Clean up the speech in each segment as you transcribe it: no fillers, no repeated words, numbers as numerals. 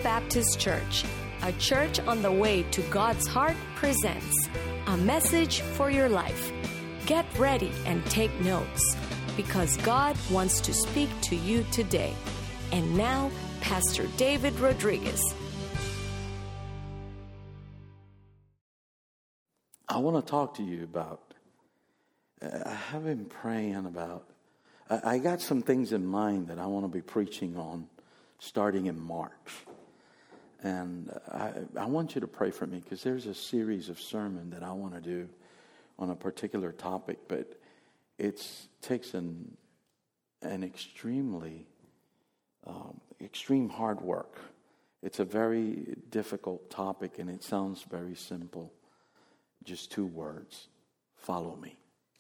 Baptist Church, a church on the way to God's heart, presents a message for your life. Get ready and take notes, because God wants to speak to you today. And now, Pastor David Rodriguez. I want to talk to you about, I have been praying about, I got some things in mind that I want to be preaching on starting in March. And I want you to pray for me, because there's a series of sermons that I want to do on a particular topic, but it takes an extreme hard work. It's a very difficult topic, and it sounds very simple. Just 2 words: follow me.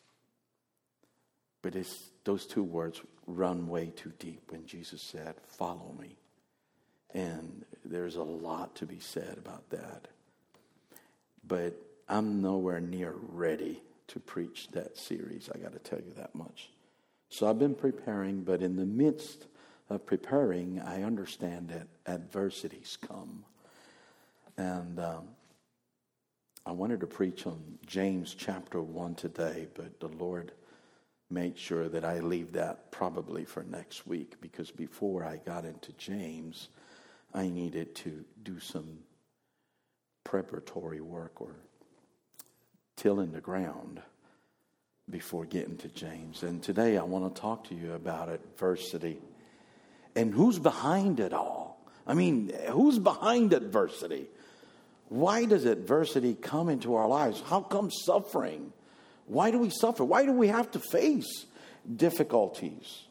But those 2 words run way too deep when Jesus said, follow me. And there's a lot to be said about that. But I'm nowhere near ready to preach that series. I got to tell you that much. So I've been preparing, but in the midst of preparing, I understand that adversities come. And I wanted to preach on James chapter 1 today, but the Lord made sure that I leave that probably for next week, because before I got into James, I needed to do some preparatory work or tilling the ground before getting to James. And today I want to talk to you about adversity and who's behind it all. I mean, who's behind adversity? Why does adversity come into our lives? How come suffering? Why do we suffer? Why do we have to face difficulties?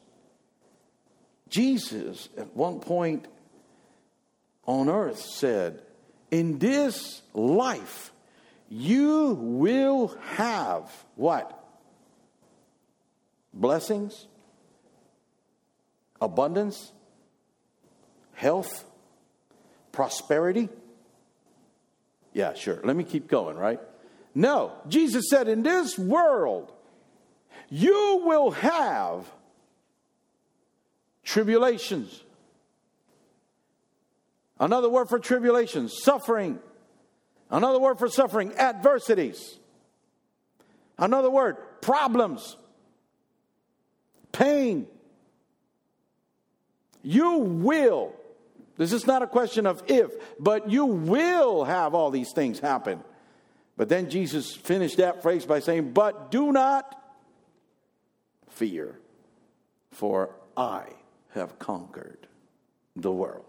Jesus, at one point on earth, said, in this life, you will have what? Blessings, abundance, health, prosperity. Yeah, sure. Let me keep going, right? No, Jesus said, in this world, you will have tribulations. Another word for tribulation, suffering. Another word for suffering, adversities. Another word, problems. Pain. You will. This is not a question of if, but you will have all these things happen. But then Jesus finished that phrase by saying, but do not fear, for I have conquered the world.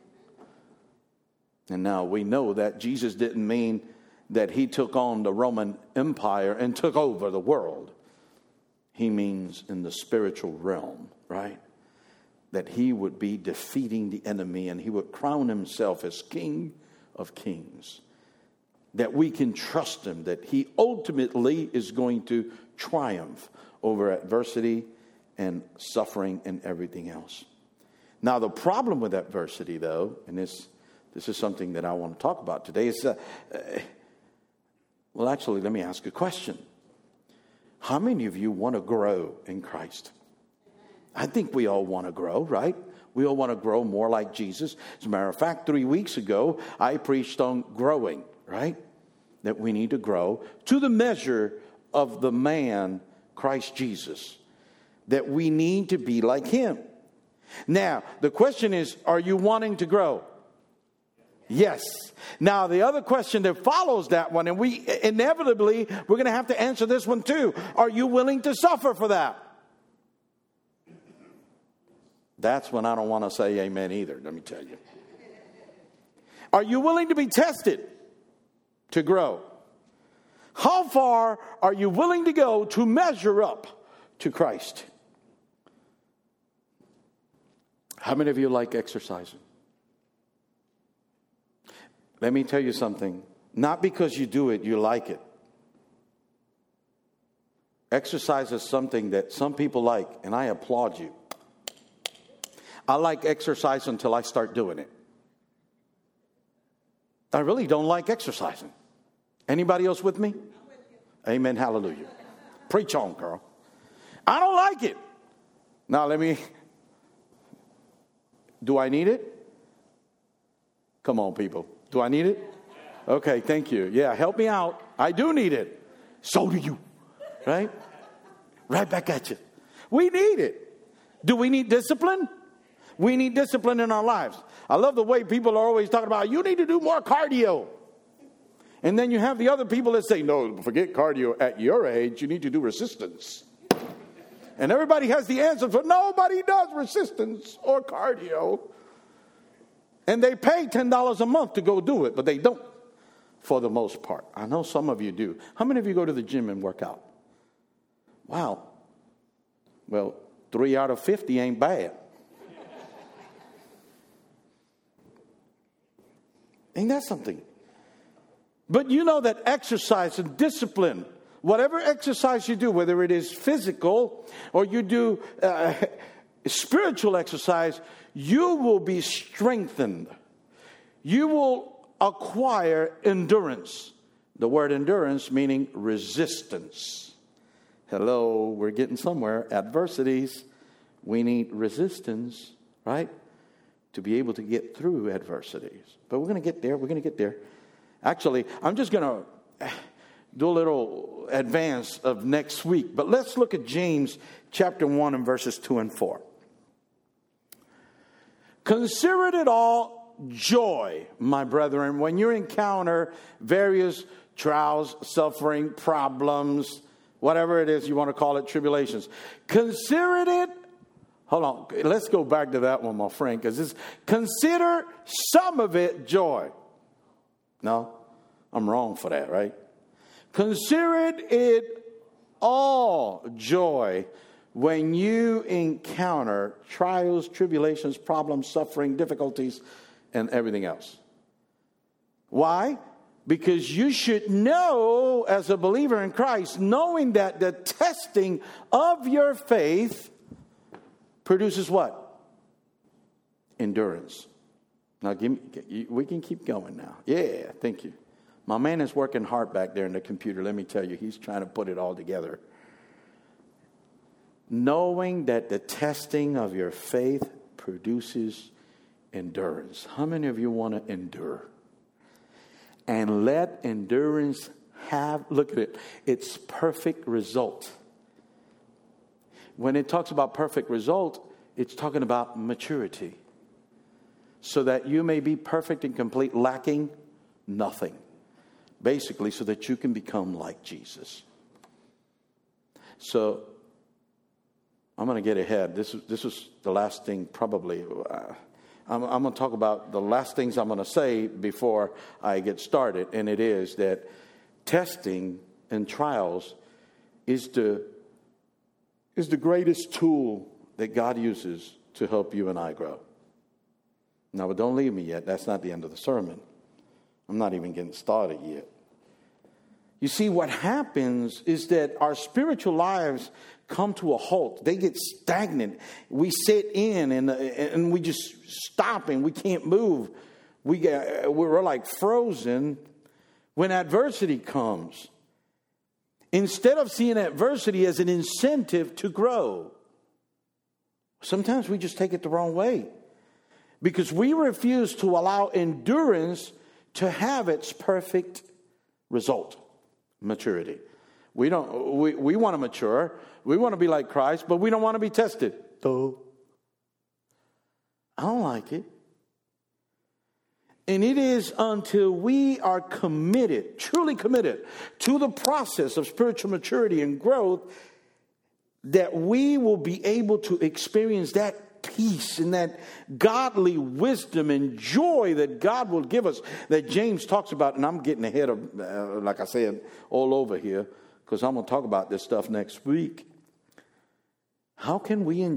And now we know that Jesus didn't mean that he took on the Roman Empire and took over the world. He means in the spiritual realm, right? That he would be defeating the enemy and he would crown himself as King of Kings. That we can trust him, that he ultimately is going to triumph over adversity and suffering and everything else. Now, the problem with adversity, though, and this is something that I want to talk about today, is, well, actually, let me ask a question. How many of you want to grow in Christ? I think we all want to grow, right? We all want to grow more like Jesus. As a matter of fact, 3 weeks ago, I preached on growing, right? That we need to grow to the measure of the man, Christ Jesus. That we need to be like him. Now, the question is, are you wanting to grow? Yes. Now, the other question that follows that one, and we're going to have to answer this one too. Are you willing to suffer for that? That's when I don't want to say amen either, let me tell you. Are you willing to be tested to grow? How far are you willing to go to measure up to Christ? How many of you like exercising? Let me tell you something. Not because you do it, you like it. Exercise is something that some people like, and I applaud you. I like exercise until I start doing it. I really don't like exercising. Anybody else with me? Amen. Hallelujah. Preach on, girl. I don't like it. Now do I need it? Come on, people. Do I need it? Okay, thank you. Yeah, help me out. I do need it. So do you. Right? Right back at you. We need it. Do we need discipline? We need discipline in our lives. I love the way people are always talking about, you need to do more cardio. And then you have the other people that say, no, forget cardio at your age. You need to do resistance. And everybody has the answer for nobody does resistance or cardio. And they pay $10 a month to go do it, but they don't for the most part. I know some of you do. How many of you go to the gym and work out? Wow. Well, 3 out of 50 ain't bad. Ain't that something? But you know that exercise and discipline, whatever exercise you do, whether it is physical or you do spiritual exercise, you will be strengthened. You will acquire endurance. The word endurance meaning resistance. Hello, we're getting somewhere. Adversities, we need resistance, right? To be able to get through adversities. But we're going to get there. We're going to get there. Actually, I'm just going to do a little advance of next week. But let's look at James chapter 1 and verses 2 and 4. Consider it all joy, my brethren, when you encounter various trials, suffering, problems, whatever it is you want to call it, tribulations. Consider it. Hold on. Let's go back to that one, my friend, because it's consider some of it joy. No, I'm wrong for that, right? Consider it all joy when you encounter trials, tribulations, problems, suffering, difficulties, and everything else. Why? Because you should know, as a believer in Christ, knowing that the testing of your faith produces what? Endurance. Now, we can keep going now. Yeah, thank you. My man is working hard back there in the computer. Let me tell you, he's trying to put it all together. Knowing that the testing of your faith produces endurance. How many of you want to endure? And let endurance have, look at it, its perfect result. When it talks about perfect result, it's talking about maturity. So that you may be perfect and complete, lacking nothing. Basically, so that you can become like Jesus. So, I'm going to get ahead. This is the last thing probably. I'm going to talk about the last things I'm going to say before I get started. And it is that testing and trials is the greatest tool that God uses to help you and I grow. Now, but don't leave me yet. That's not the end of the sermon. I'm not even getting started yet. You see, what happens is that our spiritual lives come to a halt. They get stagnant. We sit in and we just stop and we can't move. We're like frozen when adversity comes. Instead of seeing adversity as an incentive to grow, sometimes we just take it the wrong way. Because we refuse to allow endurance to have its perfect result, maturity. We want to mature. We want to be like Christ, but we don't want to be tested. So, I don't like it. And it is until we are committed, truly committed, to the process of spiritual maturity and growth that we will be able to experience that peace and that godly wisdom and joy that God will give us, that James talks about. And I'm getting ahead of, like I said, all over here, because I'm going to talk about this stuff next week. How can we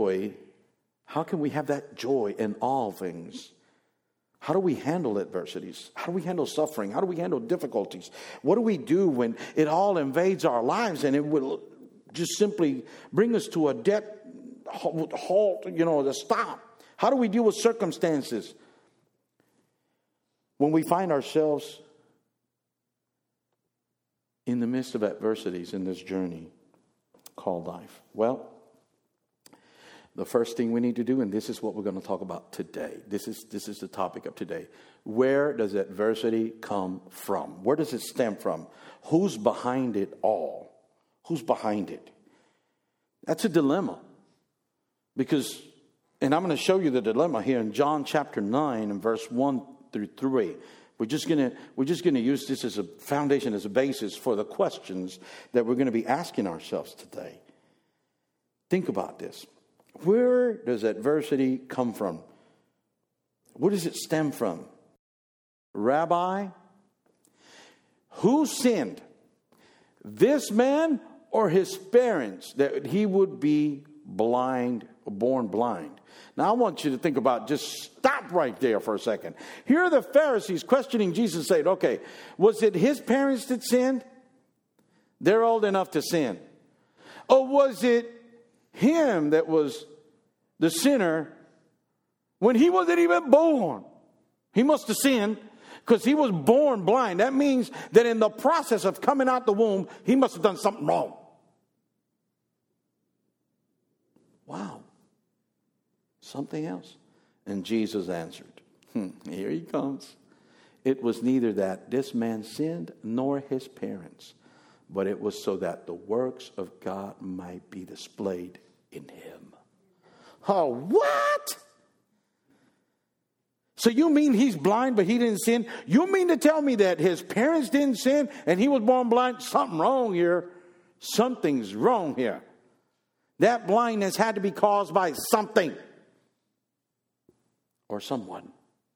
have that joy in all things? How do we handle adversities? How do we handle suffering? How do we handle difficulties? What do we do when it all invades our lives and it will just simply bring us to a dead halt, to stop? How do we deal with circumstances when we find ourselves in the midst of adversities in this journey called life? Well, the first thing we need to do, and this is what we're going to talk about today. This is the topic of today. Where does adversity come from? Where does it stem from? Who's behind it all? Who's behind it? That's a dilemma. Because, and I'm going to show you the dilemma here in John chapter 9 and verse 1 through 3. We're just going to use this as a foundation, as a basis for the questions that we're going to be asking ourselves today. Think about this. Where does adversity come from? Where does it stem from? Rabbi, who sinned? This man or his parents, that he would be blind, born blind? Now, I want you to think about, just stop right there for a second. Here are the Pharisees questioning Jesus, saying, okay, was it his parents that sinned? They're old enough to sin. Or was it him that was the sinner when he wasn't even born? He must have sinned because he was born blind. That means that in the process of coming out the womb, he must have done something wrong. Wow. Something else. And Jesus answered, here he comes. It was neither that this man sinned nor his parents, but it was so that the works of God might be displayed in him. Oh, what? So you mean he's blind, but he didn't sin? You mean to tell me that his parents didn't sin and he was born blind? Something wrong here. Something's wrong here. That blindness had to be caused by something or someone.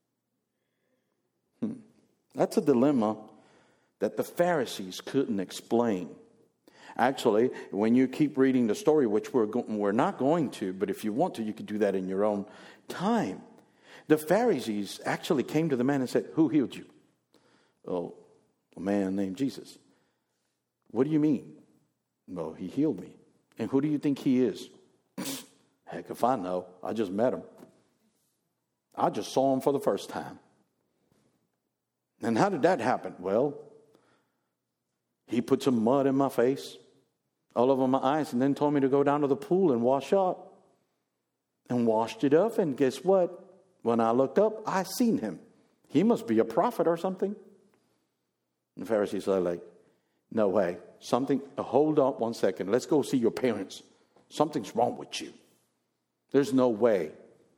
That's a dilemma that the Pharisees couldn't explain. Actually, when you keep reading the story, which we're not going to, but if you want to, you could do that in your own time. The Pharisees actually came to the man and said, who healed you? Oh, a man named Jesus. What do you mean? Well, he healed me. And who do you think he is? Heck, if I know, I just met him. I just saw him for the first time. And how did that happen? Well, he put some mud in my face, all over my eyes, and then told me to go down to the pool and wash up. And washed it up, and guess what? When I looked up, I seen him. He must be a prophet or something. And the Pharisees are like, no way. Hold on one second. Let's go see your parents. Something's wrong with you. There's no way.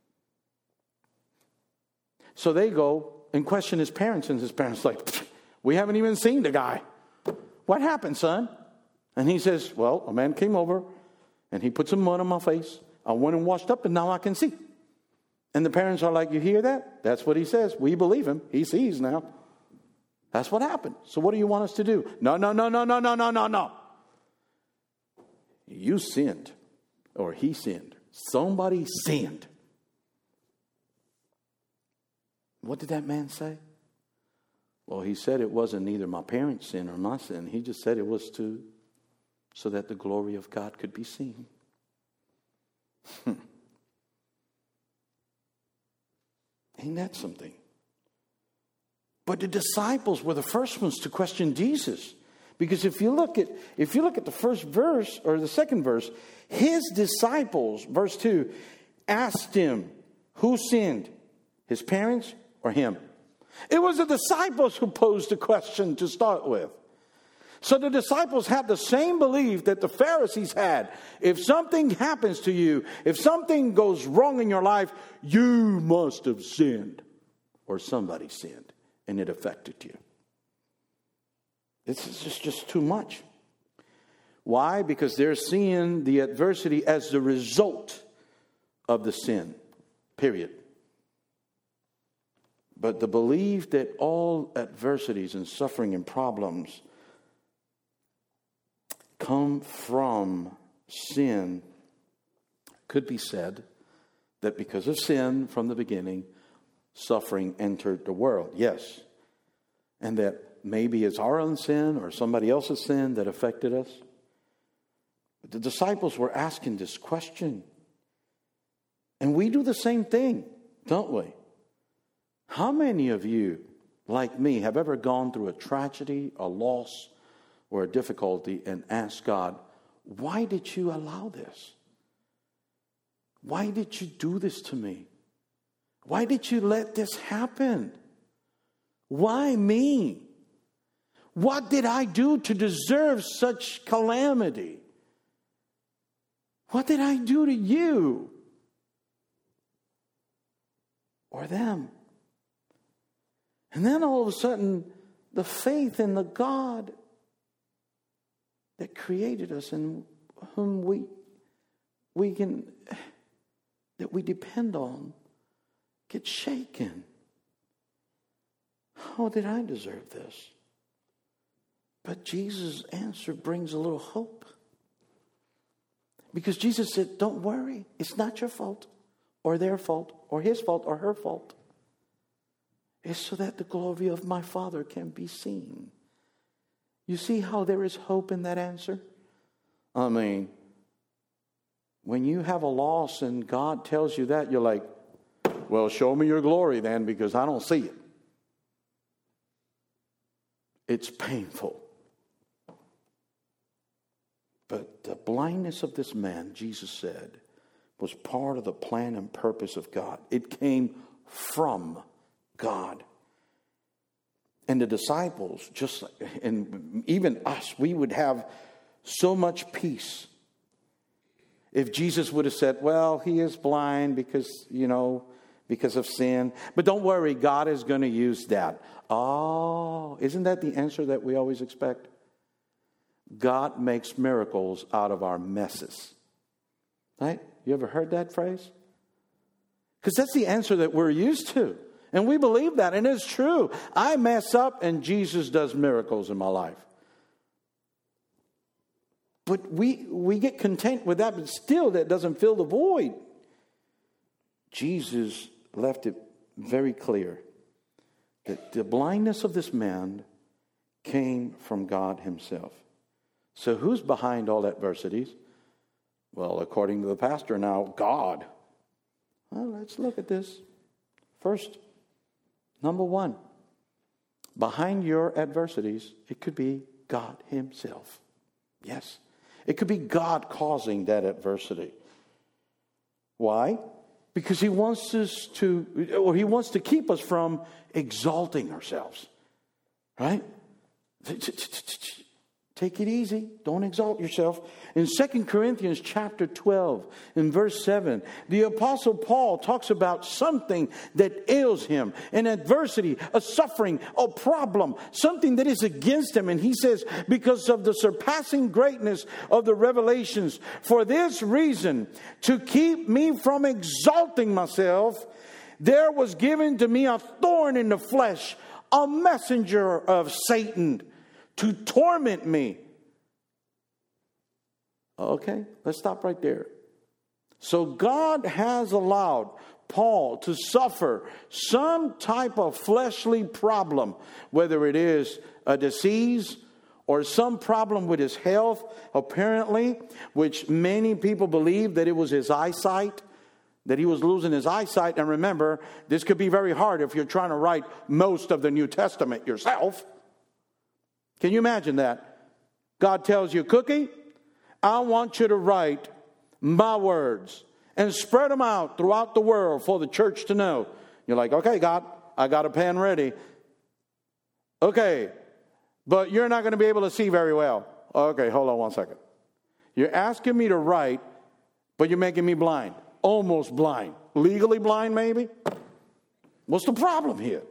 So they go and question his parents, and his parents are like, we haven't even seen the guy. What happened, son? And he says, well, a man came over, and he put some mud on my face. I went and washed up, and now I can see. And the parents are like, you hear that? That's what he says. We believe him. He sees now. That's what happened. So what do you want us to do? No. You sinned, or he sinned. Somebody sinned. What did that man say? Well, he said it wasn't neither my parents' sin or my sin. He just said it was so that the glory of God could be seen. Ain't that something? But the disciples were the first ones to question Jesus. Because if you look at the first verse or the second verse, his disciples, verse 2, asked him, who sinned? His parents or him? It was the disciples who posed the question to start with. So the disciples had the same belief that the Pharisees had. If something happens to you, if something goes wrong in your life, you must have sinned. Or somebody sinned and it affected you. It's just too much. Why? Because they're seeing the adversity as the result of the sin. Period. But the belief that all adversities and suffering and problems come from sin, could be said that because of sin from the beginning, suffering entered the world. Yes. And that maybe it's our own sin or somebody else's sin that affected us. But the disciples were asking this question. And we do the same thing, don't we? How many of you, like me, have ever gone through a tragedy, a loss, or a difficulty and asked God, why did you allow this? Why did you do this to me? Why did you let this happen? Why me? What did I do to deserve such calamity? What did I do to you? Or them? And then all of a sudden, the faith in the God that created us and whom we depend on gets shaken. How did I deserve this? But Jesus' answer brings a little hope. Because Jesus said, don't worry. It's not your fault or their fault or his fault or her fault. It's so that the glory of my Father can be seen. You see how there is hope in that answer? I mean, when you have a loss and God tells you that, you're like, well, show me your glory then, because I don't see it. It's painful. But the blindness of this man, Jesus said, was part of the plan and purpose of God. It came from God. And the disciples, and even us, we would have so much peace if Jesus would have said, well, he is blind because of sin. But don't worry, God is going to use that. Oh, isn't that the answer that we always expect? God makes miracles out of our messes. Right? You ever heard that phrase? Because that's the answer that we're used to. And we believe that, and it's true. I mess up and Jesus does miracles in my life. But we get content with that, but still that doesn't fill the void. Jesus left it very clear that the blindness of this man came from God himself. So who's behind all adversities? Well, according to the pastor now, God. Well, let's look at this. First, number one, behind your adversities, it could be God himself. Yes, it could be God causing that adversity. Why? Because he wants to keep us from exalting ourselves. Right? Take it easy. Don't exalt yourself. In 2 Corinthians chapter 12, in verse 7, the Apostle Paul talks about something that ails him, an adversity, a suffering, a problem, something that is against him. And he says, because of the surpassing greatness of the revelations, for this reason, to keep me from exalting myself, there was given to me a thorn in the flesh, a messenger of Satan, to torment me. Okay, let's stop right there. So God has allowed Paul to suffer some type of fleshly problem, whether it is a disease or some problem with his health, apparently, which many people believe that it was his eyesight, that he was losing his eyesight. And remember, this could be very hard if you're trying to write most of the New Testament yourself. Can you imagine that? God tells you, Cookie, I want you to write my words and spread them out throughout the world for the church to know. You're like, okay, God, I got a pen ready. Okay, but you're not going to be able to see very well. Okay, hold on one second. You're asking me to write, but you're making me blind. Almost blind. Legally blind, maybe? What's the problem here?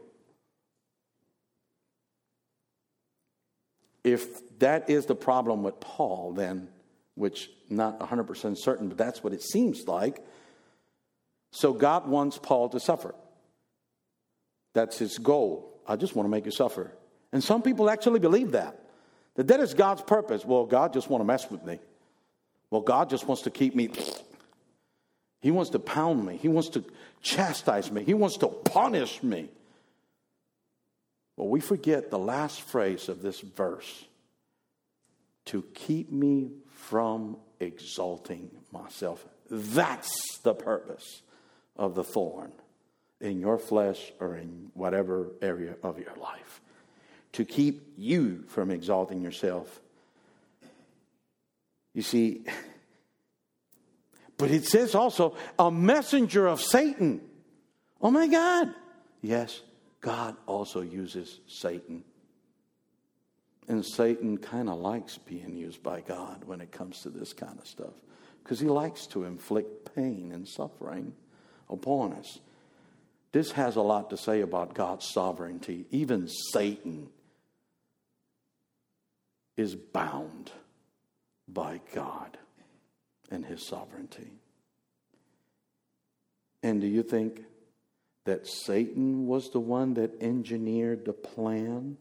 If that is the problem with Paul, then, which not 100% certain, but that's what it seems like. So God wants Paul to suffer. That's his goal. I just want to make you suffer. And some people actually believe that is God's purpose. Well, God just wants to mess with me. Well, God just wants to keep me. He wants to pound me. He wants to chastise me. He wants to punish me. Well, we forget the last phrase of this verse. To keep me from exalting myself. That's the purpose of the thorn in your flesh or in whatever area of your life. To keep you from exalting yourself. You see, But it says also, a messenger of Satan. Oh my God. Yes, God also uses Satan. And Satan kind of likes being used by God when it comes to this kind of stuff. Because he likes to inflict pain and suffering upon us. This has a lot to say about God's sovereignty. Even Satan is bound by God and his sovereignty. And do you think that Satan was the one that engineered the plan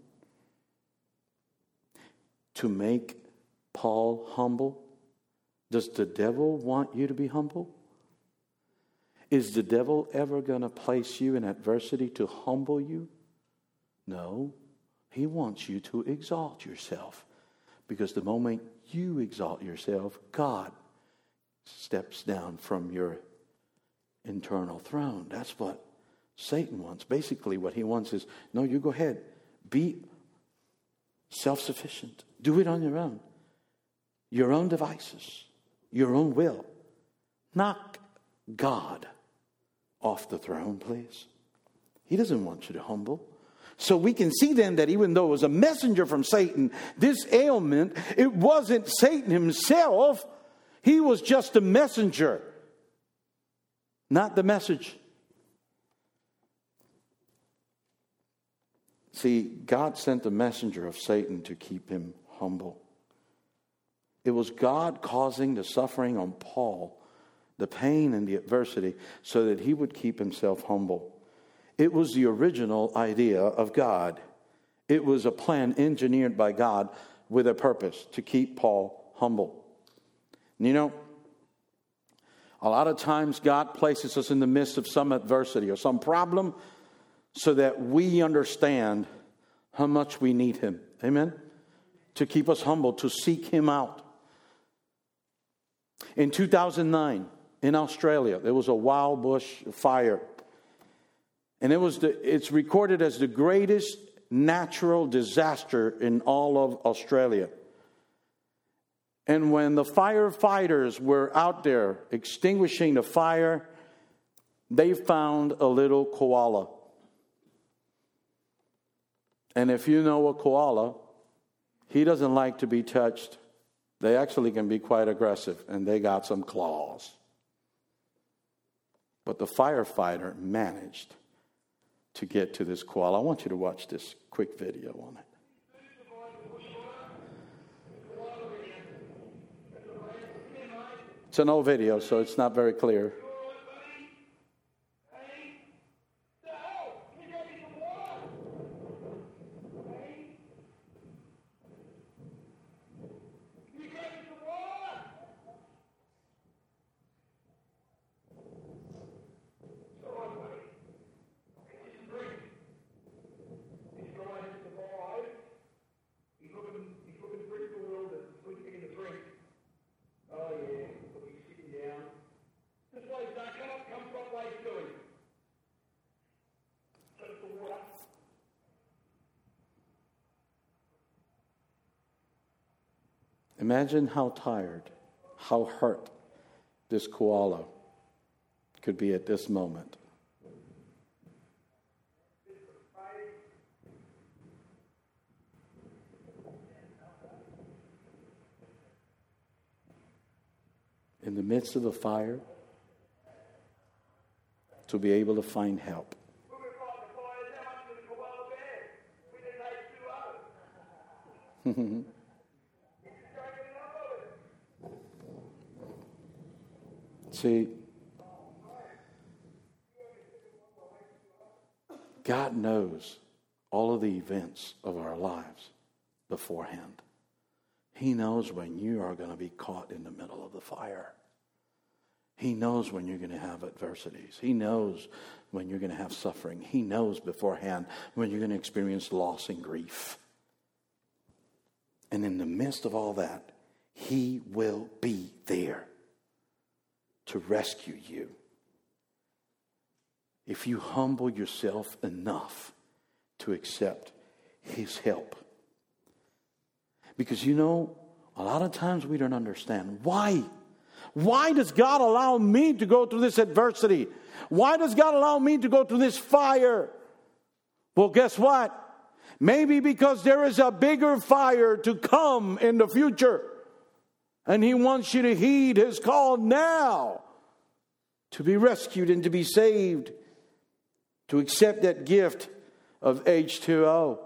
to make Paul humble? Does the devil want you to be humble? Is the devil ever going to place you in adversity to humble you? No. He wants you to exalt yourself. Because the moment you exalt yourself, God steps down from your internal throne. That's what Satan wants. Basically, what he wants is, no, you go ahead. Be self-sufficient. Do it on your own. Your own devices. Your own will. Knock God off the throne, please. He doesn't want you to humble. So we can see then that even though it was a messenger from Satan, this ailment, it wasn't Satan himself. He was just a messenger, not the message. See, God sent the messenger of Satan to keep him humble. It was God causing the suffering on Paul, the pain and the adversity, so that he would keep himself humble. It was the original idea of God. It was a plan engineered by God with a purpose to keep Paul humble. You know, a lot of times God places us in the midst of some adversity or some problem so that we understand how much we need him. Amen? To keep us humble, to seek him out. In 2009, in Australia, there was a wild bush fire. And it's recorded as the greatest natural disaster in all of Australia. And when the firefighters were out there extinguishing the fire, they found a little koala. And if you know a koala, he doesn't like to be touched. They actually can be quite aggressive, and they got some claws. But the firefighter managed to get to this koala. I want you to watch this quick video on it. It's an old video, so it's not very clear. Imagine how tired, how hurt this koala could be at this moment. In the midst of the fire, to be able to find help. See, God knows all of the events of our lives beforehand. He knows when you are going to be caught in the middle of the fire. He knows when you're going to have adversities. He knows when you're going to have suffering. He knows beforehand when you're going to experience loss and grief. And in the midst of all that, He will be there to rescue you. If you humble yourself enough to accept His help. Because you know, a lot of times we don't understand. Why Why does God allow me to go through this adversity? Why does God allow me to go through this fire? Well, guess what? Maybe because there is a bigger fire to come in the future. And He wants you to heed His call now to be rescued and to be saved, to accept that gift of H2O,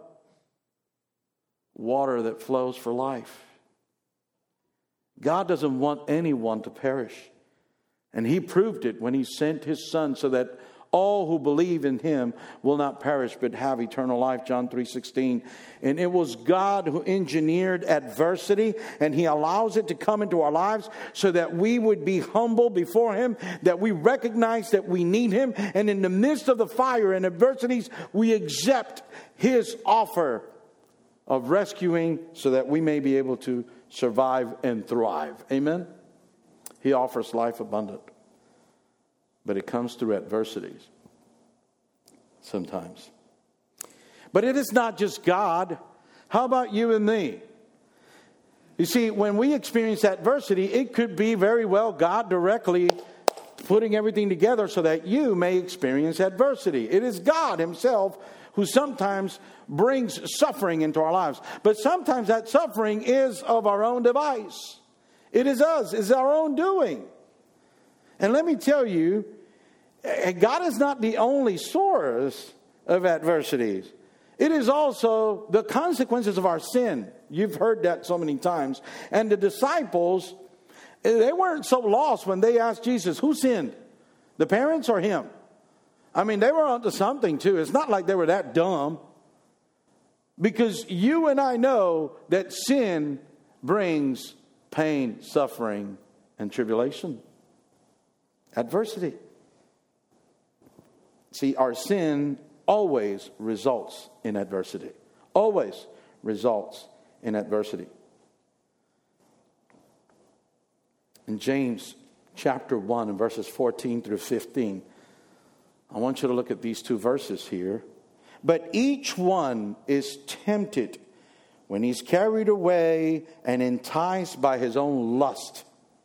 water that flows for life. God doesn't want anyone to perish. And He proved it when He sent His Son so that all who believe in Him will not perish but have eternal life. John 3:16. And it was God who engineered adversity, and He allows it to come into our lives so that we would be humble before Him, that we recognize that we need Him, and in the midst of the fire and adversities, we accept His offer of rescuing so that we may be able to survive and thrive. Amen? He offers life abundant. But it comes through adversities sometimes. But it is not just God. How about you and me? You see, when we experience adversity, it could be very well God directly putting everything together so that you may experience adversity. It is God Himself who sometimes brings suffering into our lives. But sometimes that suffering is of our own device. It is us. It's our own doing. And let me tell you, God is not the only source of adversities. It is also the consequences of our sin. You've heard that so many times. And the disciples, they weren't so lost when they asked Jesus, who sinned? The parents or Him? I mean, they were onto something too. It's not like they were that dumb. Because you and I know that sin brings pain, suffering, and tribulation. Adversity. See, our sin always results in adversity. Always results in adversity. In James chapter 1 and verses 14 through 15, I want you to look at these two verses here. But each one is tempted when he's carried away and enticed by his own lust.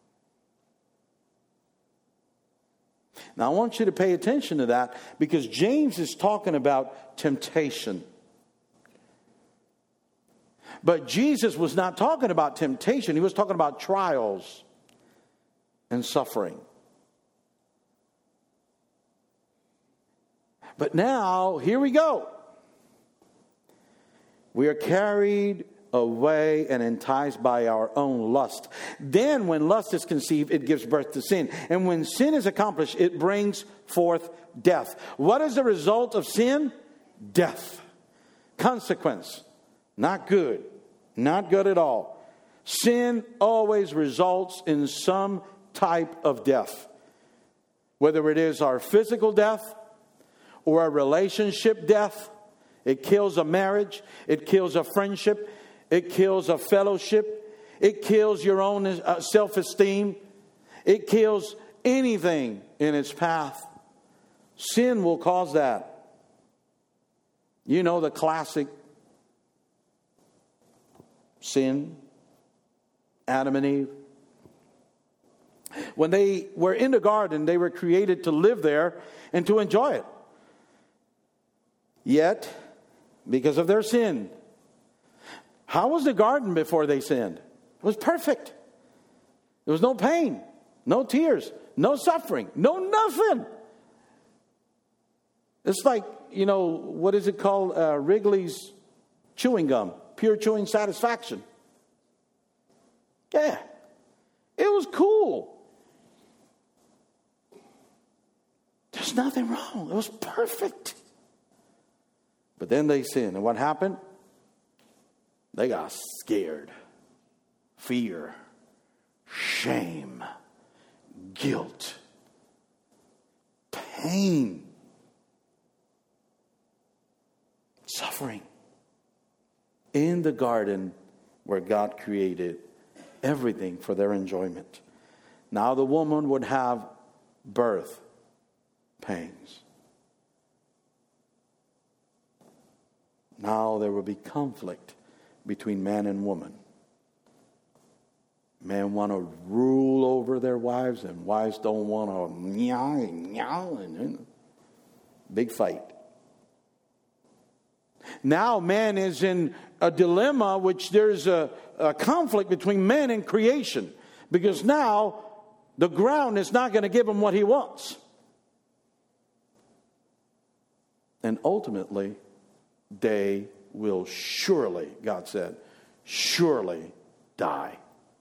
Now, I want you to pay attention to that because James is talking about temptation. But Jesus was not talking about temptation. He was talking about trials and suffering. But now, here we go. We are carried away and enticed by our own lust. Then when lust is conceived, it gives birth to sin. And when sin is accomplished, it brings forth death. What is the result of sin? Death. Consequence. Not good. Not good at all. Sin always results in some type of death. Whether it is our physical death or a relationship death. It kills a marriage. It kills a friendship. It kills a fellowship. It kills your own self-esteem. It kills anything in its path. Sin will cause that. You know the classic sin, Adam and Eve. When they were in the garden, they were created to live there and to enjoy it. Yet, because of their sin, how was the garden before they sinned? It was perfect. There was no pain, no tears, no suffering, no nothing. It's like, what is it called? Wrigley's chewing gum. Pure chewing satisfaction. Yeah. It was cool. There's nothing wrong. It was perfect. But then they sinned. And what happened? They got scared. Fear. Shame. Guilt. Pain. Suffering. In the garden where God created everything for their enjoyment. Now the woman would have birth pains. Now there will be conflict between man and woman. Men want to rule over their wives, and wives don't want to meow and meow, and big fight. Now man is in a dilemma, which there's a conflict between man and creation, because now the ground is not going to give him what he wants. And ultimately, they will surely, God said, surely die.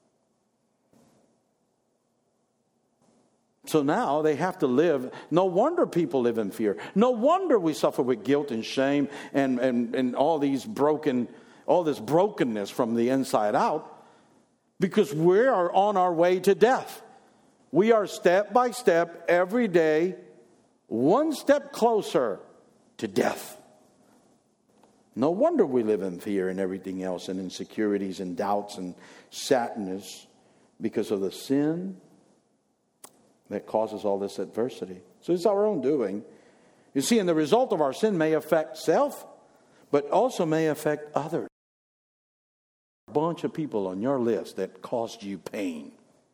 So now they have to live. No wonder people live in fear. No wonder we suffer with guilt and shame and all this brokenness from the inside out, because we are on our way to death. We are step by step, every day, one step closer to death. No wonder we live in fear and everything else, and insecurities and doubts and sadness, because of the sin that causes all this adversity. So it's our own doing. You see, and the result of our sin may affect self, but also may affect others. A bunch of people on your list that caused you pain.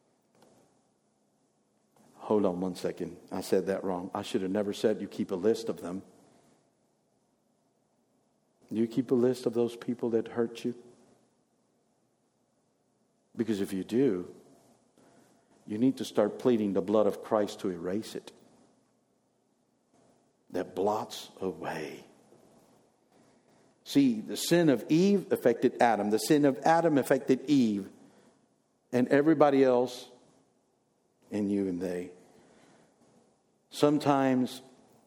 Hold on one second. I said that wrong. I should have never said you keep a list of them. Do you keep a list of those people that hurt you? Because if you do, you need to start pleading the blood of Christ to erase it. That blots away. See, the sin of Eve affected Adam. The sin of Adam affected Eve. And everybody else, and you and they. Sometimes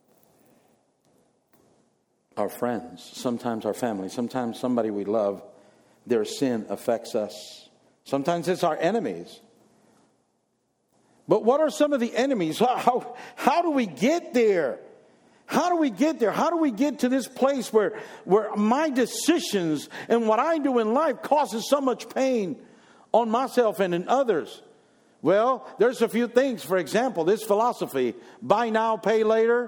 our friends, sometimes our family, sometimes somebody we love, their sin affects us. Sometimes it's our enemies. But what are some of the enemies? How do we get there? How do we get there? How do we get to this place where my decisions and what I do in life causes so much pain on myself and in others? Well, there's a few things. For example, this philosophy, buy now, pay later.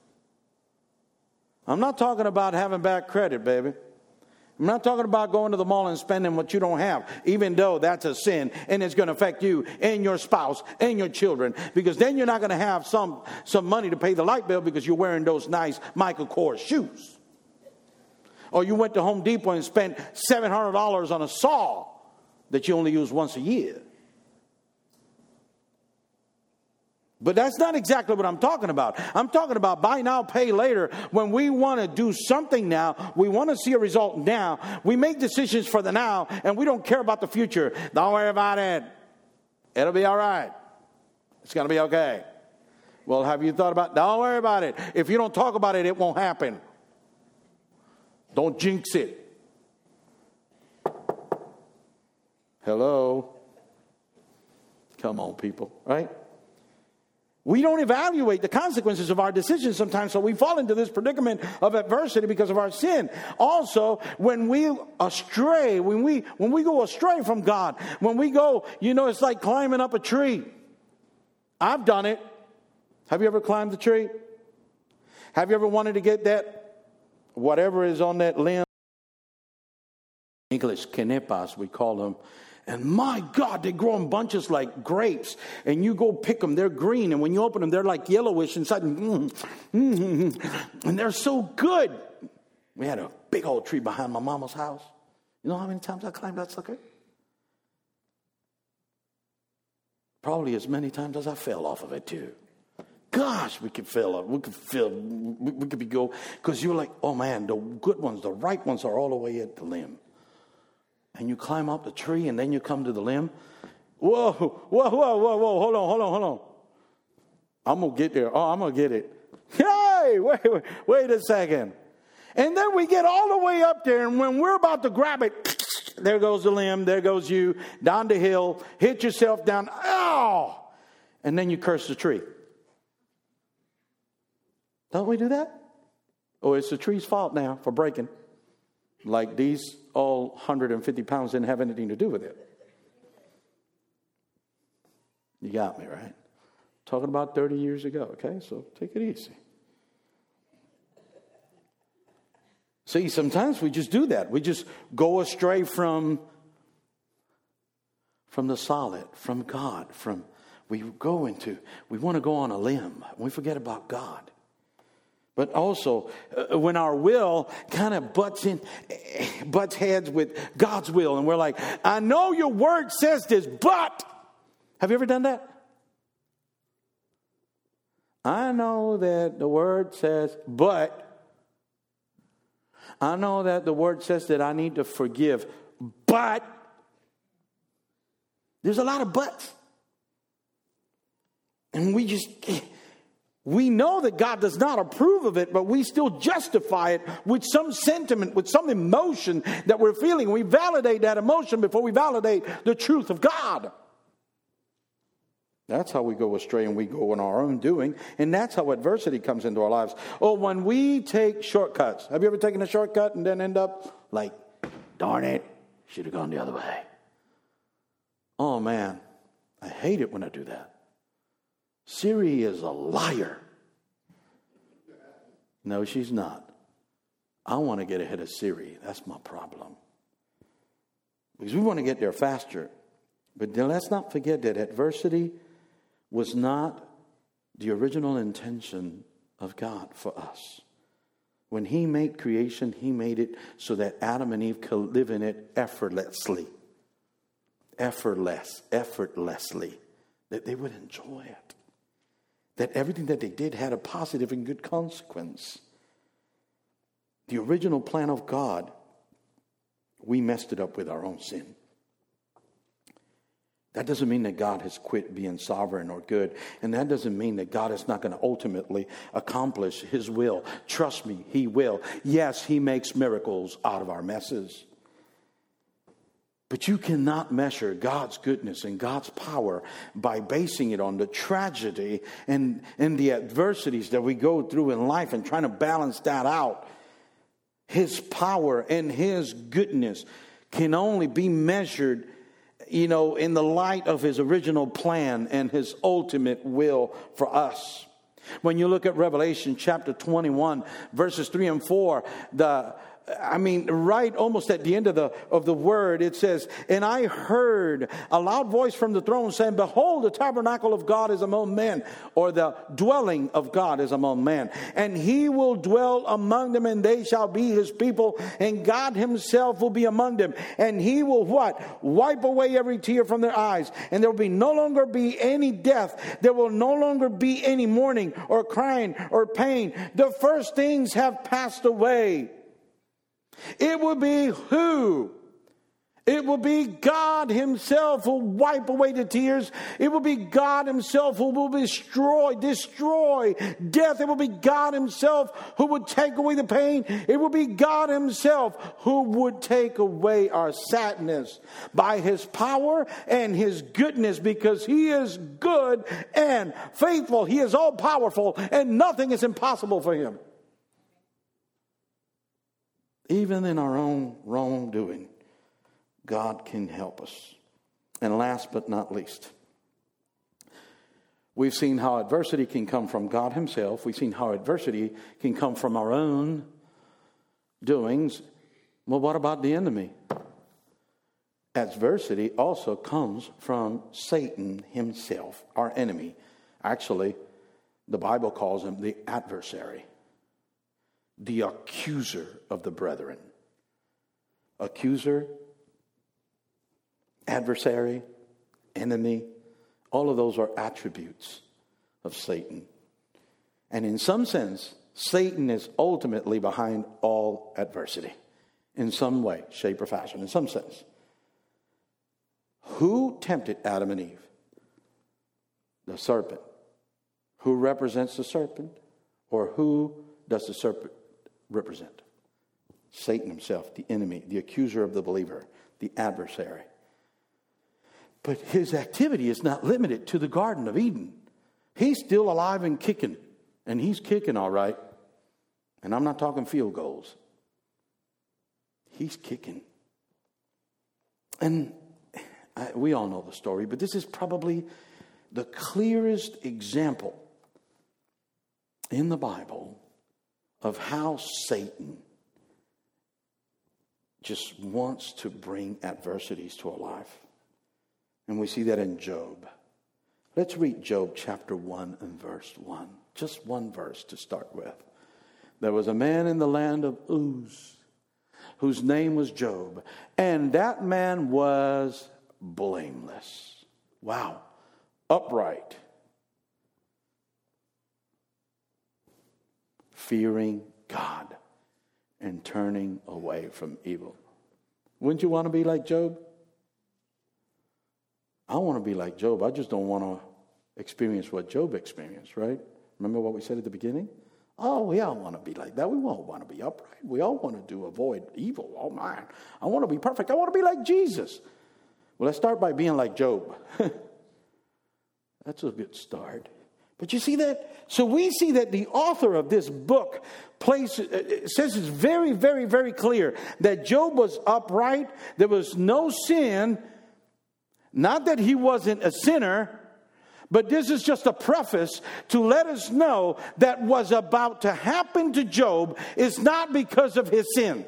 I'm not talking about having bad credit, baby. I'm not talking about going to the mall and spending what you don't have, even though that's a sin and it's going to affect you and your spouse and your children, because then you're not going to have some money to pay the light bill because you're wearing those nice Michael Kors shoes. Or you went to Home Depot and spent $700 on a saw that you only use once a year. But that's not exactly what I'm talking about. I'm talking about buy now, pay later. When we want to do something now, we want to see a result now. We make decisions for the now, and we don't care about the future. Don't worry about it. It'll be all right. It's going to be okay. Well, have you thought about, don't worry about it. If you don't talk about it, it won't happen. Don't jinx it. Hello? Come on, people, right? We don't evaluate the consequences of our decisions sometimes, so we fall into this predicament of adversity because of our sin. Also, when we astray, when we go astray from God, when we go, it's like climbing up a tree. I've done it. Have you ever climbed a tree? Have you ever wanted to get that, whatever is on that limb? English, kenepas, we call them. And my God, they grow in bunches like grapes. And you go pick them. They're green. And when you open them, they're like yellowish inside. And they're so good. We had a big old tree behind my mama's house. You know how many times I climbed that sucker? Probably as many times as I fell off of it too. Gosh, we could be go. Because you're like, oh man, the good ones, the ripe ones are all the way at the limb. And you climb up the tree and then you come to the limb. Whoa, hold on. I'm going to get there. Oh, I'm going to get it. Hey, wait a second. And then we get all the way up there, and when we're about to grab it, there goes the limb, there goes you, down the hill, hit yourself down. Oh! And then you curse the tree. Don't we do that? Oh, it's the tree's fault now for breaking. Like these all 150 pounds didn't have anything to do with it. You got me, right? Talking about 30 years ago, okay? So take it easy. See, sometimes we just do that. We just go astray from from the solid, from God, we want to go on a limb. We forget about God. But also, when our will kind of butts heads with God's will, and we're like, I know your word says this, but have you ever done that? I know that the word says, but I know that the word says that I need to forgive, but there's a lot of buts. And we know that God does not approve of it, but we still justify it with some sentiment, with some emotion that we're feeling. We validate that emotion before we validate the truth of God. That's how we go astray, and we go in our own doing. And that's how adversity comes into our lives. Oh, when we take shortcuts. Have you ever taken a shortcut and then end up like, darn it, should have gone the other way? Oh, man, I hate it when I do that. Siri is a liar. No, she's not. I want to get ahead of Siri. That's my problem. Because we want to get there faster. But then let's not forget that adversity was not the original intention of God for us. When He made creation, He made it so that Adam and Eve could live in it effortlessly. Effortlessly. That they would enjoy it. That everything that they did had a positive and good consequence. The original plan of God, we messed it up with our own sin. That doesn't mean that God has quit being sovereign or good. And that doesn't mean that God is not going to ultimately accomplish His will. Trust me, He will. Yes, He makes miracles out of our messes. But you cannot measure God's goodness and God's power by basing it on the tragedy and the adversities that we go through in life and trying to balance that out. His power and His goodness can only be measured, in the light of His original plan and His ultimate will for us. When you look at Revelation chapter 21, verses 3 and 4, right almost at the end of the word, it says, and I heard a loud voice from the throne saying, behold, the tabernacle of God is among men, or the dwelling of God is among men. And He will dwell among them, and they shall be His people, and God Himself will be among them. And He will what? Wipe away every tear from their eyes. And there will no longer be any death. There will no longer be any mourning or crying or pain. The first things have passed away. It will be who? It will be God Himself who will wipe away the tears. It will be God Himself who will destroy death. It will be God Himself who would take away the pain. It will be God Himself who would take away our sadness by His power and His goodness, because He is good and faithful. He is all powerful, and nothing is impossible for Him. Even in our own wrongdoing, God can help us. And last but not least, we've seen how adversity can come from God Himself. We've seen how adversity can come from our own doings. Well, what about the enemy? Adversity also comes from Satan himself, our enemy. Actually, the Bible calls him the adversary. The accuser of the brethren. Accuser, adversary, enemy, all of those are attributes of Satan. And in some sense, Satan is ultimately behind all adversity. In some way, shape, or fashion. In some sense. Who tempted Adam and Eve? The serpent. Who represents the serpent? Or who does the serpent represent? Satan himself, the enemy, the accuser of the believer, the adversary. But his activity is not limited to the Garden of Eden. He's still alive and kicking. And he's kicking all right. And I'm not talking field goals. He's kicking. And we all know the story, but this is probably the clearest example in the Bible of how Satan just wants to bring adversities to our life. And we see that in Job. Let's read Job chapter 1 and verse 1. Just one verse to start with. There was a man in the land of Uz, whose name was Job, and that man was blameless. Wow. Upright. Fearing God and turning away from evil. Wouldn't you want to be like Job? I want to be like Job. I just don't want to experience what Job experienced, right? Remember what we said at the beginning? Oh, we all want to be like that. We all want to be upright. We all want to avoid evil. Oh, man. I want to be perfect. I want to be like Jesus. Well, let's start by being like Job. That's a good start. But you see that? So we see that the author of this book says it's very, very, very clear that Job was upright. There was no sin. Not that he wasn't a sinner. But this is just a preface to let us know that what's about to happen to Job is not because of his sin.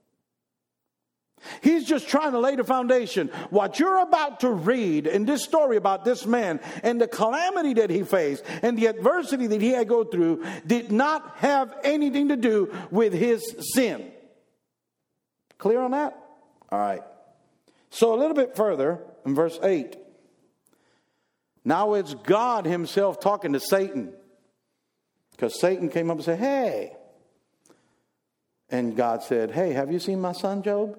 He's just trying to lay the foundation. What you're about to read in this story about this man and the calamity that he faced and the adversity that he had to go through did not have anything to do with his sin. Clear on that? All right. So a little bit further in verse 8. Now it's God himself talking to Satan. Because Satan came up and said, hey. And God said, hey, have you seen my son Job?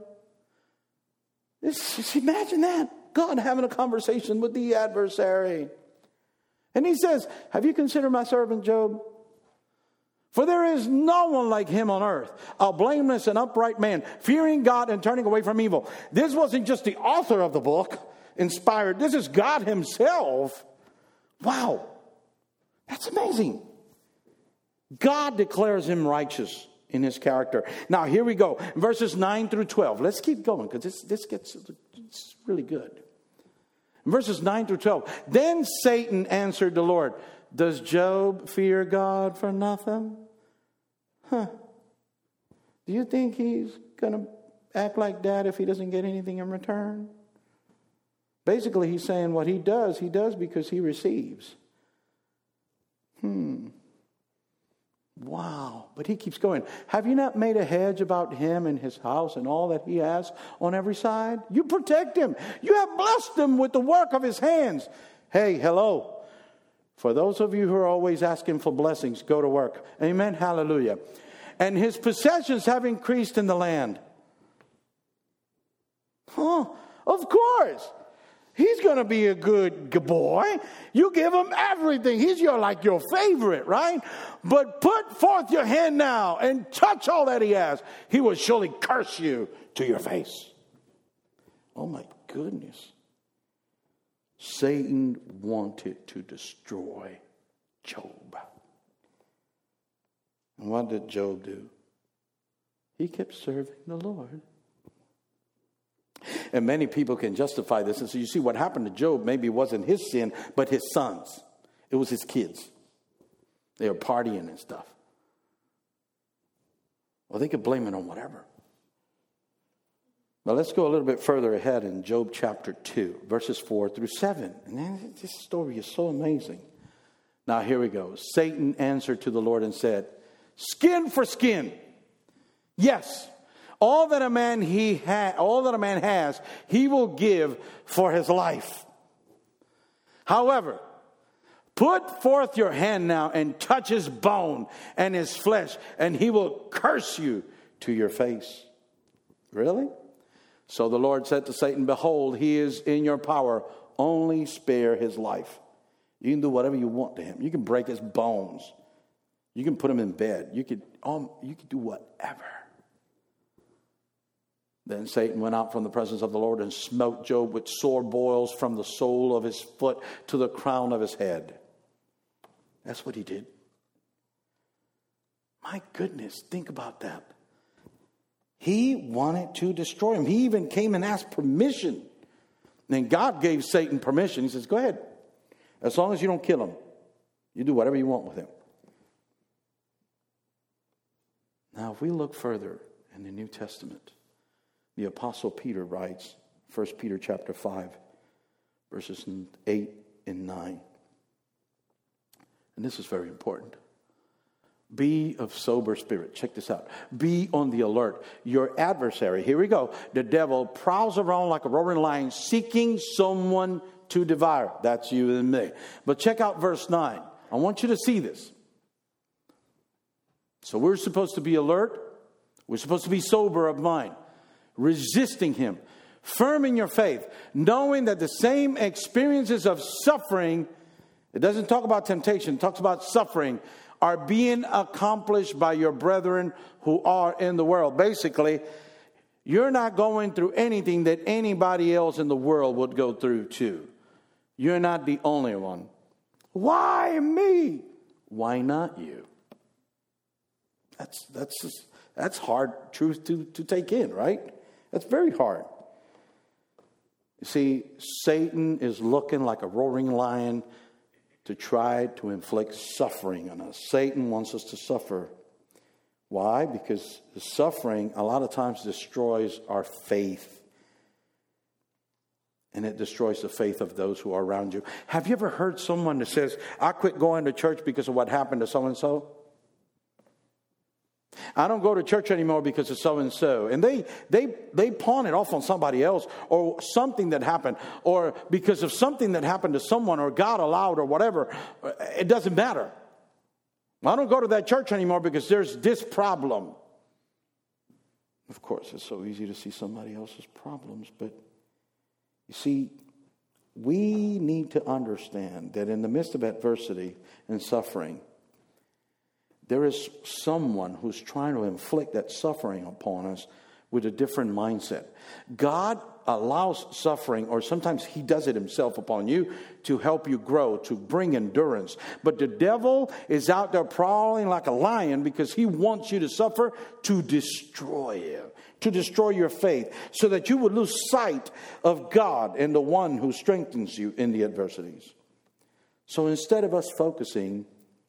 Just imagine that. God having a conversation with the adversary. And he says, have you considered my servant Job? For there is no one like him on earth, a blameless and upright man, fearing God and turning away from evil. This wasn't just the author of the book inspired. This is God himself. Wow. That's amazing. God declares him righteous in his character. Now, here we go. Verses 9 through 12. Let's keep going because this gets it's really good. Verses 9 through 12. Then Satan answered the Lord, does Job fear God for nothing? Do you think he's going to act like that if he doesn't get anything in return? Basically, he's saying what he does because he receives. Wow. But he keeps going. Have you not made a hedge about him and his house and all that he has on every side? You protect him. You have blessed him with the work of his hands. Hey, hello. For those of you who are always asking for blessings, go to work. Amen. Hallelujah. And his possessions have increased in the land. Of course. He's going to be a good boy. You give him everything. He's like your favorite, right? But put forth your hand now and touch all that he has. He will surely curse you to your face. Oh my goodness. Satan wanted to destroy Job. And what did Job do? He kept serving the Lord. And many people can justify this. And so you see what happened to Job maybe wasn't his sin, but his sons. It was his kids. They were partying and stuff. Well, they could blame it on whatever. But let's go a little bit further ahead in Job chapter 2, verses 4 through 7. And this story is so amazing. Now here we go. Satan answered to the Lord and said, skin for skin. Yes. All that a man has, he will give for his life. However, put forth your hand now and touch his bone and his flesh, and he will curse you to your face. Really? So the Lord said to Satan, behold, he is in your power. Only spare his life. You can do whatever you want to him. You can break his bones. You can put him in bed. You could do whatever. Then Satan went out from the presence of the Lord and smote Job with sore boils from the sole of his foot to the crown of his head. That's what he did. My goodness, think about that. He wanted to destroy him. He even came and asked permission. And God gave Satan permission. He says, go ahead. As long as you don't kill him, you do whatever you want with him. Now, if we look further in the New Testament, the Apostle Peter writes, 1 Peter chapter 5, verses 8 and 9. And this is very important. Be of sober spirit. Check this out. Be on the alert. Your adversary, here we go, the devil prowls around like a roaring lion seeking someone to devour. That's you and me. But check out verse 9. I want you to see this. So we're supposed to be alert. We're supposed to be sober of mind, resisting him, firm in your faith, knowing that the same experiences of suffering, it doesn't talk about temptation, it talks about suffering, are being accomplished by your brethren who are in the world. Basically, you're not going through anything that anybody else in the world would go through too. You're not the only one. Why me? Why not you? That's hard truth to take in, right? That's very hard. You see, Satan is looking like a roaring lion to try to inflict suffering on us. Satan wants us to suffer. Why? Because the suffering a lot of times destroys our faith. And it destroys the faith of those who are around you. Have you ever heard someone that says, I quit going to church because of what happened to so-and-so? I don't go to church anymore because of so-and-so. And they pawn it off on somebody else or something that happened or because of something that happened to someone or God allowed or whatever. It doesn't matter. I don't go to that church anymore because there's this problem. Of course, it's so easy to see somebody else's problems. But you see, we need to understand that in the midst of adversity and suffering, there is someone who's trying to inflict that suffering upon us with a different mindset. God allows suffering, or sometimes he does it himself upon you to help you grow, to bring endurance. But the devil is out there prowling like a lion because he wants you to suffer to destroy you, to destroy your faith, so that you would lose sight of God and the one who strengthens you in the adversities. So instead of us focusing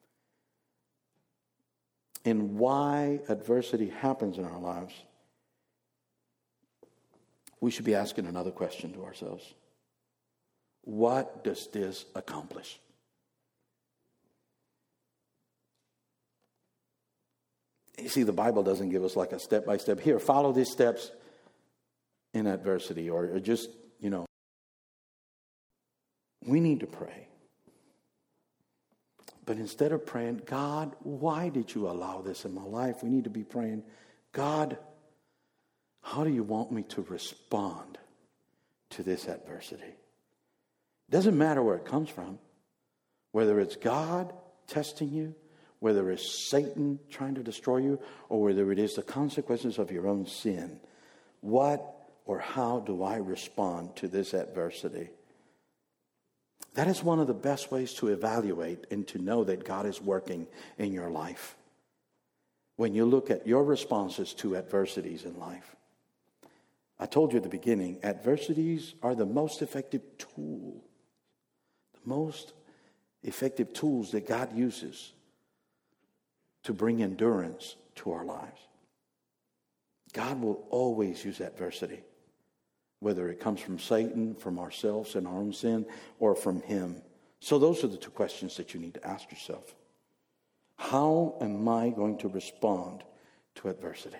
in why adversity happens in our lives, we should be asking another question to ourselves. What does this accomplish? You see, the Bible doesn't give us like a step-by-step. Here, follow these steps in adversity or just, we need to pray. But instead of praying, God, why did you allow this in my life? We need to be praying, God, how do you want me to respond to this adversity? It doesn't matter where it comes from. Whether it's God testing you, whether it's Satan trying to destroy you, or whether it is the consequences of your own sin. What or how do I respond to this adversity? That is one of the best ways to evaluate and to know that God is working in your life. When you look at your responses to adversities in life. I told you at the beginning, adversities are the most effective tool. The most effective tools that God uses to bring endurance to our lives. God will always use adversity. Whether it comes from Satan, from ourselves and our own sin, or from him. So those are the two questions that you need to ask yourself. How am I going to respond to adversity?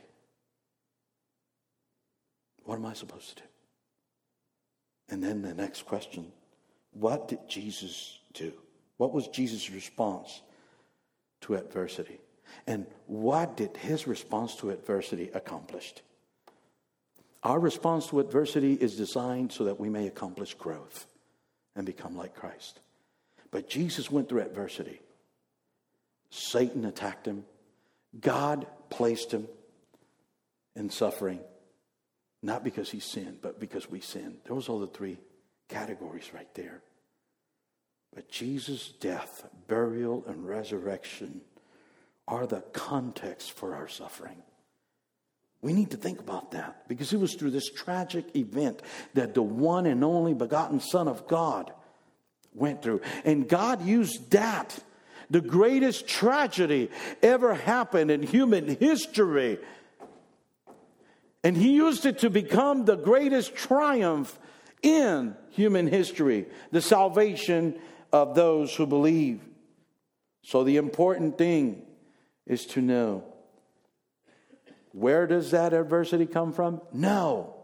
What am I supposed to do? And then the next question, what did Jesus do? What was Jesus' response to adversity? And what did his response to adversity accomplish? Our response to adversity is designed so that we may accomplish growth and become like Christ. But Jesus went through adversity. Satan attacked him. God placed him in suffering. Not because he sinned, but because we sinned. Those are the three categories right there. But Jesus' death, burial, and resurrection are the context for our suffering. We need to think about that because it was through this tragic event that the one and only begotten Son of God went through. And God used that, the greatest tragedy ever happened in human history. And he used it to become the greatest triumph in human history, the salvation of those who believe. So the important thing is to know, where does that adversity come from? No.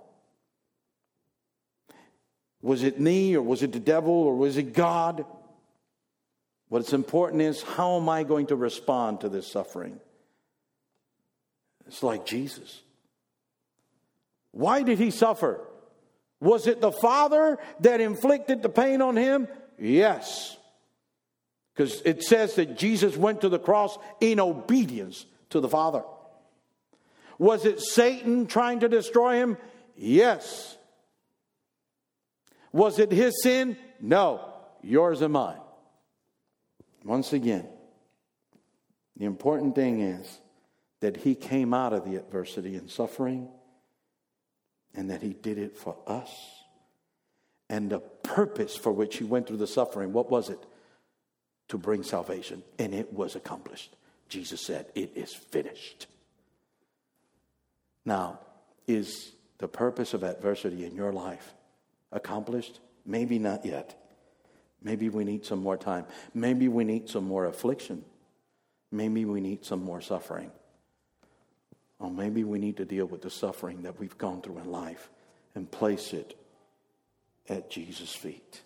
Was it me, or was it the devil, or was it God? What's important is, how am I going to respond to this suffering? It's like Jesus. Why did he suffer? Was it the Father that inflicted the pain on him? Yes. Because it says that Jesus went to the cross in obedience to the Father. Was it Satan trying to destroy him? Yes. Was it his sin? No. Yours and mine. Once again, the important thing is that he came out of the adversity and suffering, and that he did it for us. And the purpose for which he went through the suffering, what was it? To bring salvation. And it was accomplished. Jesus said, it is finished. Now, is the purpose of adversity in your life accomplished? Maybe not yet. Maybe we need some more time. Maybe we need some more affliction. Maybe we need some more suffering. Or maybe we need to deal with the suffering that we've gone through in life and place it at Jesus' feet.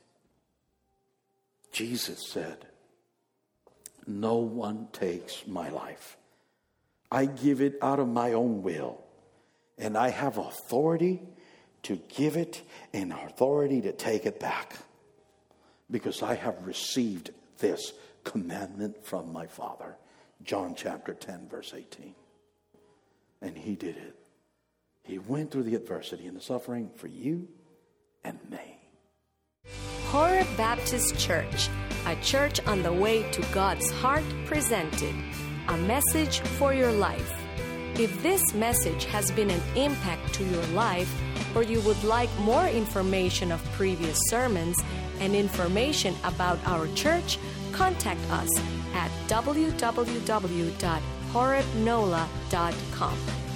Jesus said, no one takes my life. I give it out of my own will. And I have authority to give it and authority to take it back. Because I have received this commandment from my Father. John chapter 10, verse 18. And he did it. He went through the adversity and the suffering for you and me. Horeb Baptist Church, a church on the way to God's heart, presented a message for your life. If this message has been an impact to your life, or you would like more information of previous sermons and information about our church, contact us at www.horebnola.com.